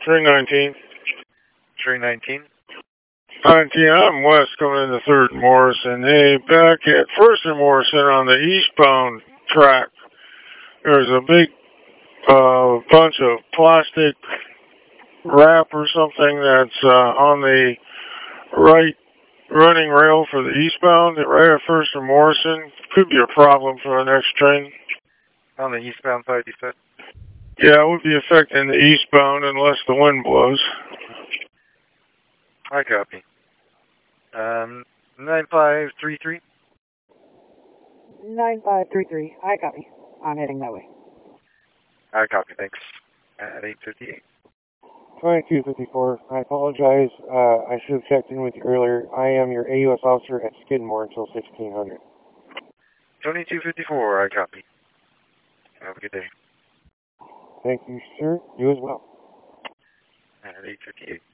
319. 319. 19, I'm west coming into 3rd and Morrison. Hey, back at 1st and Morrison on the eastbound track, there's a big bunch of plastic wrap or something that's on the right running rail for the eastbound right at 1st and Morrison. Could be a problem for the next train. On the eastbound side, you said? Yeah, it would be affecting the eastbound unless the wind blows. I copy. 9533. 9533. I copy. I'm heading that way. I copy, thanks. At 858. 2254. I apologize. I should have checked in with you earlier. I am your AUS officer at Skidmore until 1600. 2254, I copy. Have a good day. Thank you, sir. You as well. At 858.